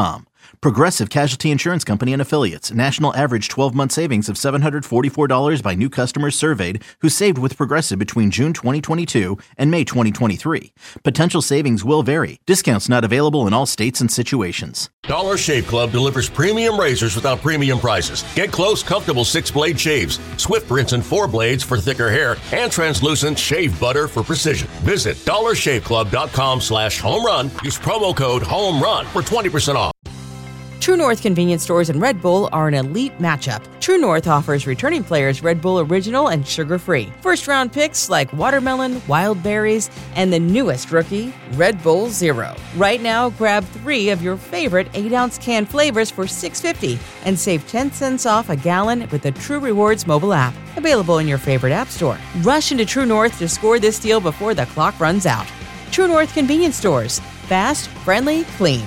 Progressive Casualty Insurance Company and Affiliates. National average twelve-month savings of seven hundred forty-four dollars by new customers surveyed who saved with Progressive between June twenty twenty-two and May twenty twenty-three. Potential savings will vary. Discounts not available in all states and situations. Dollar Shave Club delivers premium razors without premium prices. Get close, comfortable six-blade shaves, swift rinse and four blades for thicker hair, and translucent shave butter for precision. Visit dollar shave club dot com slash home run. Use promo code HOMERUN for twenty percent off. True North convenience stores and Red Bull are an elite matchup. True North offers returning players Red Bull Original and sugar-free. First-round picks like watermelon, wild berries, and the newest rookie, Red Bull Zero. Right now, grab three of your favorite eight-ounce can flavors for six dollars and fifty cents and save ten cents off a gallon with the True Rewards mobile app. Available in your favorite app store. Rush into True North to score this deal before the clock runs out. True North convenience stores. Fast, friendly, clean.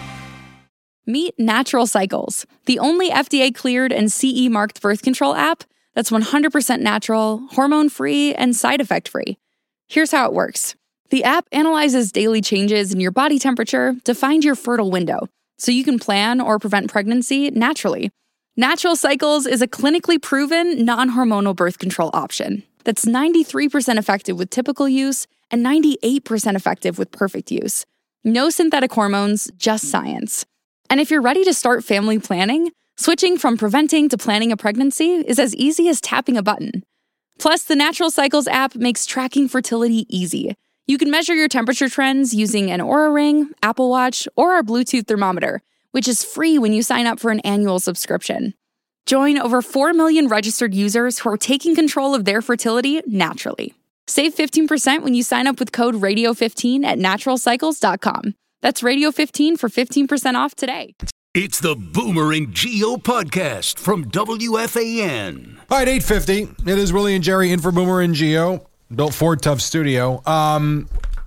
Meet Natural Cycles, the only F D A-cleared and C E-marked birth control app that's one hundred percent natural, hormone-free, and side effect-free. Here's how it works. The app analyzes daily changes in your body temperature to find your fertile window, so you can plan or prevent pregnancy naturally. Natural Cycles is a clinically proven, non-hormonal birth control option that's ninety-three percent effective with typical use and ninety-eight percent effective with perfect use. No synthetic hormones, just science. And if you're ready to start family planning, switching from preventing to planning a pregnancy is as easy as tapping a button. Plus, the Natural Cycles app makes tracking fertility easy. You can measure your temperature trends using an Oura Ring, Apple Watch, or our Bluetooth thermometer, which is free when you sign up for an annual subscription. Join over four million registered users who are taking control of their fertility naturally. Save fifteen percent when you sign up with code radio fifteen at natural cycles dot com. That's radio fifteen for fifteen percent off today. It's the Boomer and Geo podcast from W F A N. All right, eight fifty. It is Willie and Jerry in for Boomer and Geo. Built Ford Tough Studio. Um,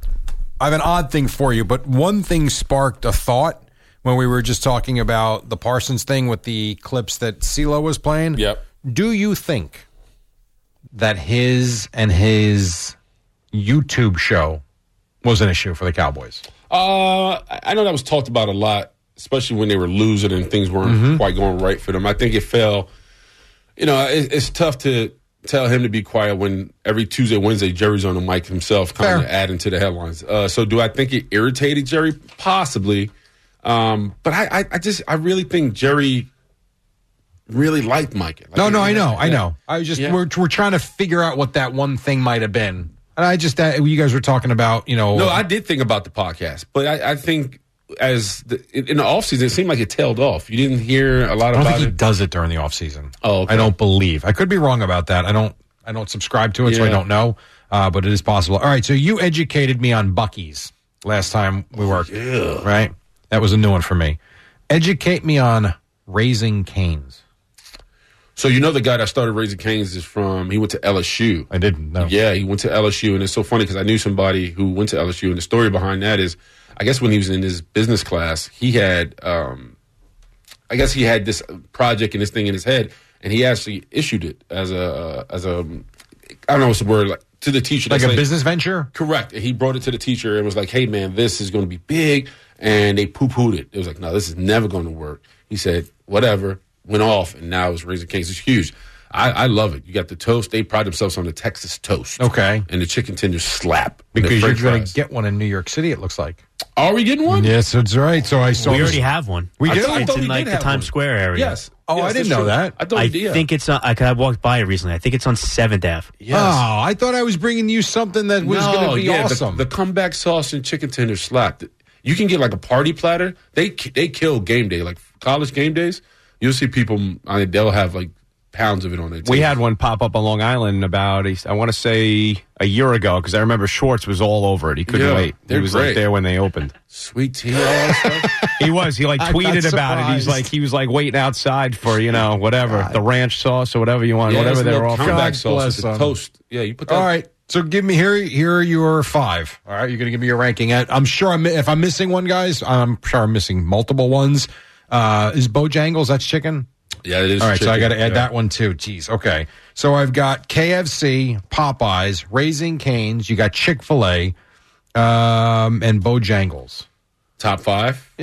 I have an odd thing for you, but one thing sparked a thought when we were just talking about the Parsons thing with the clips that CeeLo was playing. Yep. Do you think that his and his YouTube show was an issue for the Cowboys? Uh, I know that was talked about a lot, especially when they were losing and things weren't mm-hmm. quite going right for them. I think it fell, you know, it, it's tough to tell him to be quiet when every Tuesday, Wednesday, Jerry's on the mic himself, kind of adding to the headlines. Uh, so do I think it irritated Jerry? Possibly. Um, but I, I, I just, I really think Jerry really liked Mike. Like, no, no, I know, yeah. I know. I was just, yeah. we're, we're trying to figure out what that one thing might have been. And I just, uh, you guys were talking about, you know. No, I did think about the podcast, but I, I think as the, in the offseason, it seemed like it tailed off. You didn't hear a lot I don't about think it. he does it during the offseason. Oh, okay. I don't believe. I could be wrong about that. I don't I don't subscribe to it, yeah. so I don't know. Uh, but it is possible. All right, so you educated me on Buc-ee's last time we worked, oh, yeah. right? That was a new one for me. Educate me on Raising Cane's. So you know the guy that started Raising Cane's is from, he went to L S U. I didn't know. Yeah, he went to L S U, and it's so funny because I knew somebody who went to L S U, and the story behind that is, I guess when he was in his business class, he had, um, I guess he had this project and this thing in his head, and he actually issued it as a, uh, as a, I don't know what's the word, like to the teacher. Like a like, business venture? Correct. And he brought it to the teacher and was like, hey man, this is going to be big, and they poo-pooed it. It was like, no, this is never going to work. He said, whatever. Went off, and now it's Raising Cane's. It's huge. I, I love it. You got the toast. They pride themselves on the Texas toast. Okay. And the chicken tenders slap. Because you're going to get one in New York City, it looks like. Are we getting one? Yes, that's right. So I saw We this. already have one. We I do? Thought, I it's thought in like the Times one. Square area. Yes. Oh, yes, I didn't know true. that. I, thought I yeah. think it's on, I, I walked by it recently. I think it's on seventh Avenue. Yes. Oh, I thought I was bringing you something that was no, going to be yeah, awesome. The, the comeback sauce and chicken tenders slapped. You can get like a party platter. They they kill game day. Like college game days, you'll see people, I mean, they'll have like pounds of it on it. We had one pop up on Long Island about, I want to say, a year ago, because I remember Schwartz was all over it. He couldn't Yeah, wait. He they're was great. like there when they opened. Sweet tea, all that stuff. He was. He like I'm tweeted not about it. He's surprised. like he was like waiting outside for, you know, whatever, God. the ranch sauce or whatever you want, Yeah, whatever it's a they were little offering. comeback God sauce. bless It's a them. toast. Yeah, you put that. All right. So give me here. Here are your five. All right, you're going to give me your ranking. I- I'm sure I'm, if I'm missing one, guys, I'm sure I'm missing multiple ones. Uh, is Bojangles? That's chicken. Yeah, it is. All right, so I got chicken. to add Yeah. that one too. Jeez. Okay. So I've got K F C, Popeyes, Raising Cane's. You got Chick-fil-A, um, and Bojangles. Top five. Yeah.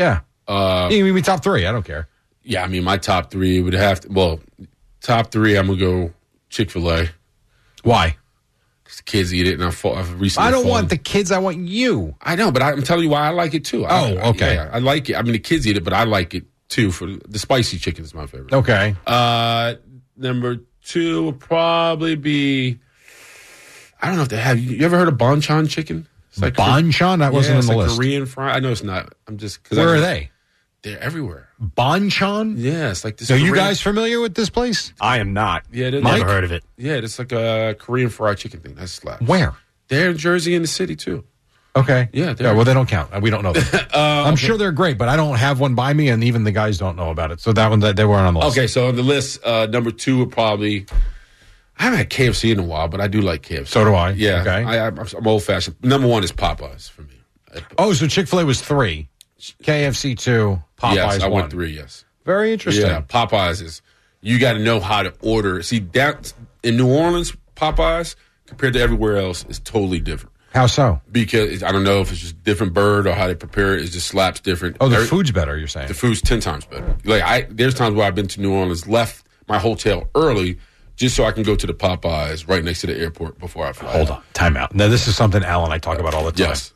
Uh, you mean top three? I don't care. Yeah, I mean, my top three would have to, well, top three, I'm going to go Chick-fil-A. Why? Because the kids eat it, and I've, fall, I've recently I don't fallen. want the kids. I want you. I know, but I'm telling you why I like it, too. I, Oh, okay. I, yeah, I like it. I mean, the kids eat it, but I like it, too. For the spicy chicken is my favorite. Okay. Uh, number two would probably be, I don't know if they have, you ever heard of Bonchon chicken? It's like Bonchon? That wasn't yeah, on it's the like list. Korean fry. I know it's not. I'm just. Cause Where I, are they? They're everywhere. Bonchon? Yeah, it's like this. So you Korean- guys familiar with this place? I am not. Yeah, it is. Never heard of it. Yeah, it's like a Korean fried chicken thing. That's slaps. Where? They're in Jersey in the city too. Okay. Yeah, they're- Yeah, well, they don't count. We don't know that. Uh, I'm okay. sure they're great, but I don't have one by me, and even the guys don't know about it. So that one, they weren't on the list. Okay, so on the list, uh, number two would probably. I haven't had K F C in a while, but I do like K F C. So do I. Yeah, Okay. I, I'm, I'm old fashioned. Number one is Popeyes for me. Oh, so Chick-fil-A was three, K F C two, Popeyes yes, I one. went three. Yes. Very interesting. Yeah, Popeyes is you got to know how to order. See, that in New Orleans, Popeyes compared to everywhere else is totally different. How so? Because I don't know if it's just different bird or how they prepare it. It just slaps different. Oh, the Every- food's better, you're saying? The food's ten times better. Like I, there's times where I've been to New Orleans, left my hotel early just so I can go to the Popeyes right next to the airport before I fly. Hold on. Time out. Now, this is something Al and I talk about all the time. Yes.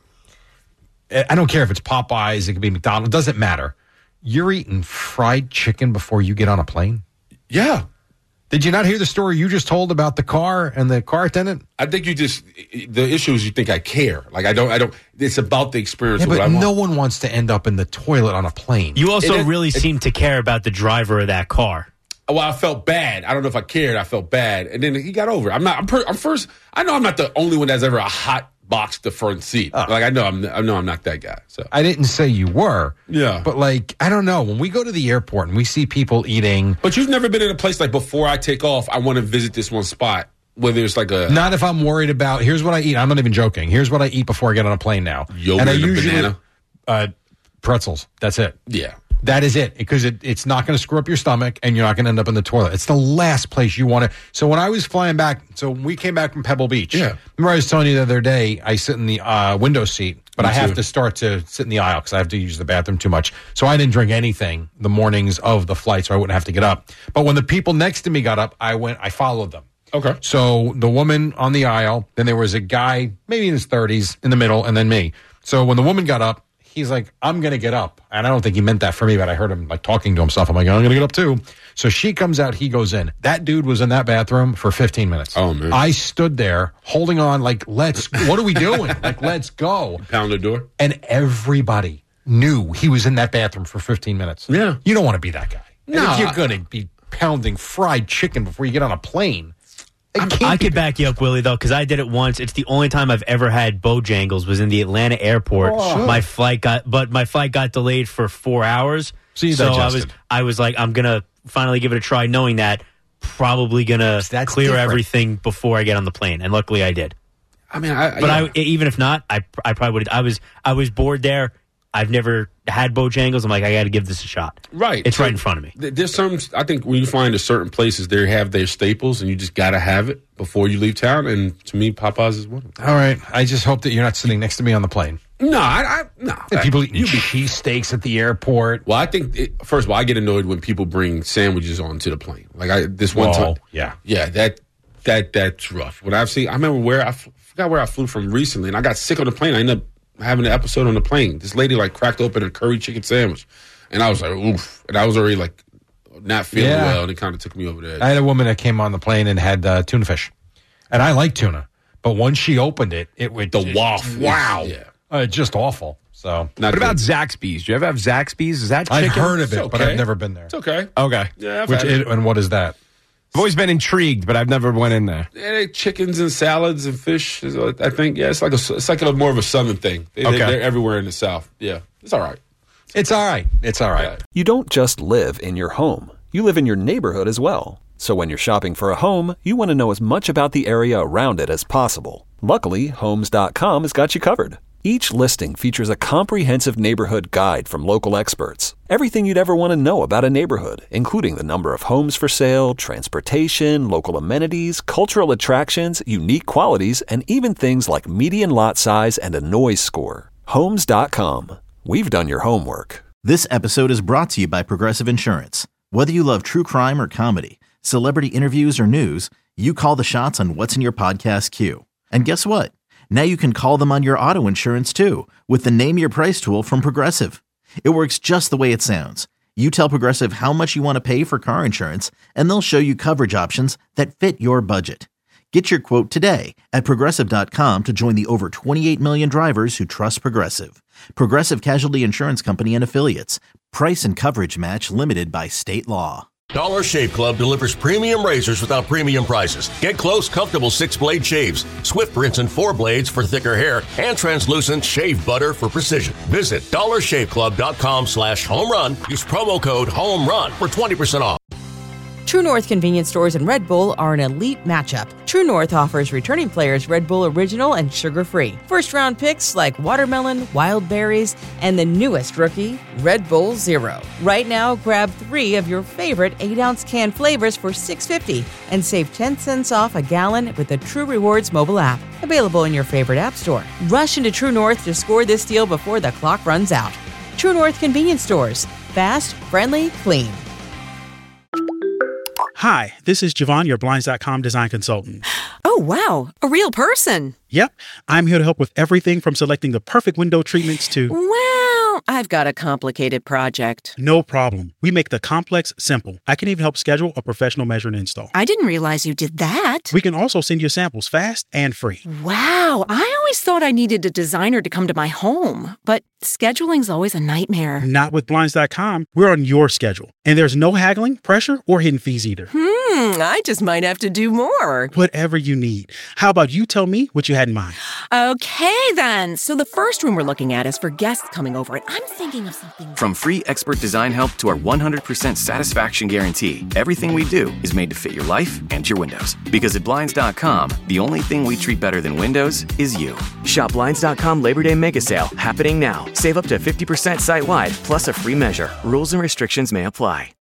I don't care if it's Popeyes, it could be McDonald's, it doesn't matter. You're eating fried chicken before you get on a plane? Yeah. Did you not hear the story you just told about the car and the car attendant? I think you just the issue is you think I care. Like I don't. I don't. It's about the experience. Yeah, of what but I want. no one wants to end up in the toilet on a plane. You also It is- really it- seem to care about the driver of that car. Well, I felt bad. I don't know if I cared. I felt bad, and then he got over it. I'm not. I'm, per, I'm first. I know I'm not the only one that's ever a hot box the front seat. Oh. Like I know. I'm. I know I'm not that guy. So I didn't say you were. Yeah. But like, I don't know. When we go to the airport and we see people eating. But you've never been in a place like before I take off, I want to visit this one spot where there's like a. Not if I'm worried about. Here's what I eat. I'm not even joking. Here's what I eat before I get on a plane now. Yogurt and I and a usually banana. uh, pretzels. That's it. Yeah. That is it, because it, it's not going to screw up your stomach, and you're not going to end up in the toilet. It's the last place you want to. So when I was flying back, so when we came back from Pebble Beach. Yeah. Remember I was telling you the other day, I sit in the uh, window seat, but Me I have too. to start to sit in the aisle because I have to use the bathroom too much. So I didn't drink anything the mornings of the flight, so I wouldn't have to get up. But when the people next to me got up, I went, I followed them. Okay. So the woman on the aisle, then there was a guy, maybe in his thirties, in the middle, and then me. So when the woman got up, he's like, I'm going to get up. And I don't think he meant that for me, but I heard him like talking to himself. I'm like, I'm going to get up too. So she comes out, he goes in. That dude was in that bathroom for fifteen minutes. Oh, man. I stood there holding on like, let's, what are we doing? Like, let's go. Pound the door. And everybody knew he was in that bathroom for fifteen minutes. Yeah. You don't want to be that guy. And No, if you're I- going to be pounding fried chicken before you get on a plane. it I'm- can't I be could back you up, Willie, though, because I did it once. It's the only time I've ever had Bojangles was in the Atlanta airport. Oh. My flight got, but my flight got delayed for four hours. So you so I was, digested. I was like, I'm gonna finally give it a try, knowing that probably gonna That's clear different. everything before I get on the plane, and luckily I did. I mean, I. But yeah. I, even if not, I, I probably would. I was, I was bored there. I've never had Bojangles. I'm like, I got to give this a shot. Right. It's So right in front of me. th- There's some, I think when you find a certain places, they have their staples and you just got to have it before you leave town. And to me, Popeyes is one of them. All right. I just hope that you're not sitting next to me on the plane. No, I, I no. Yeah, people eating You be- cheesesteaks at the airport. Well, I think, it, first of all, I get annoyed when people bring sandwiches onto the plane. Like, I this one Whoa, time. yeah. Yeah, that, that, that's rough. When I've seen, I remember where, I f- forgot where I flew from recently, and I got sick on the plane. I ended up having an episode on the plane. This lady, like, cracked open a curry chicken sandwich. And I was like, oof. And I was already, like, not feeling Yeah. well, and it kind of took me over there. I had a woman that came on the plane and had uh, tuna fish. And I like tuna. But once she opened it, it would. The waff. Wow. Yeah. Uh, just awful. So. Not What about good. Zaxby's? Do you ever have Zaxby's? Is that chicken? I've heard of it, It's but okay. I've never been there. It's okay. Okay. Yeah, I've Which had it, it. and what is that? I've always been intrigued, but I've never went in there. Yeah, they chickens and salads and fish. is, uh, I think yeah, it's like a it's like a more of a southern thing. They, Okay. they, they're everywhere in the South. Yeah, it's all right. It's all right. It's all right. You don't just live in your home, you live in your neighborhood as well. So when you're shopping for a home, you want to know as much about the area around it as possible. Luckily, Homes dot com has got you covered. Each listing features a comprehensive neighborhood guide from local experts. Everything you'd ever want to know about a neighborhood, including the number of homes for sale, transportation, local amenities, cultural attractions, unique qualities, and even things like median lot size and a noise score. Homes dot com. We've done your homework. This episode is brought to you by Progressive Insurance. Whether you love true crime or comedy, celebrity interviews or news, you call the shots on what's in your podcast queue. And guess what? Now you can call them on your auto insurance too with the Name Your Price tool from Progressive. It works just the way it sounds. You tell Progressive how much you want to pay for car insurance, and they'll show you coverage options that fit your budget. Get your quote today at Progressive dot com to join the over twenty-eight million drivers who trust Progressive. Progressive Casualty Insurance Company and Affiliates. Price and coverage match limited by state law. Dollar Shave Club delivers premium razors without premium prices. Get close, comfortable six-blade shaves, Swift rinse and four blades for thicker hair, and translucent shave butter for precision. Visit dollar shave club dot com slash home run. Use promo code HOMERUN for twenty percent off. True North convenience stores and Red Bull are an elite matchup. True North offers returning players Red Bull Original and sugar-free. First-round picks like watermelon, wild berries, and the newest rookie, Red Bull Zero. Right now, grab three of your favorite eight-ounce can flavors for six dollars and fifty cents and save ten cents off a gallon with the True Rewards mobile app. Available in your favorite app store. Rush into True North to score this deal before the clock runs out. True North convenience stores. Fast, friendly, clean. Hi, this is Javon, your Blinds dot com design consultant. Oh, wow. A real person. Yep. I'm here to help with everything from selecting the perfect window treatments to... Well, I've got a complicated project. No problem. We make the complex simple. I can even help schedule a professional measure and install. I didn't realize you did that. We can also send you samples fast and free. Wow. I always thought I needed a designer to come to my home, but scheduling's always a nightmare. Not with Blinds dot com. We're on your schedule. And there's no haggling, pressure, or hidden fees either. Hmm, I just might have to do more. Whatever you need. How about you tell me what you had in mind? Okay, then. So the first room we're looking at is for guests coming over, and I'm thinking of something... From free expert design help to our one hundred percent satisfaction guarantee, everything we do is made to fit your life and your windows. Because at Blinds dot com, the only thing we treat better than windows is you. Shop Blinds dot com Labor Day Mega Sale happening now. Save up to fifty percent site-wide, plus a free measure. Rules and restrictions may apply.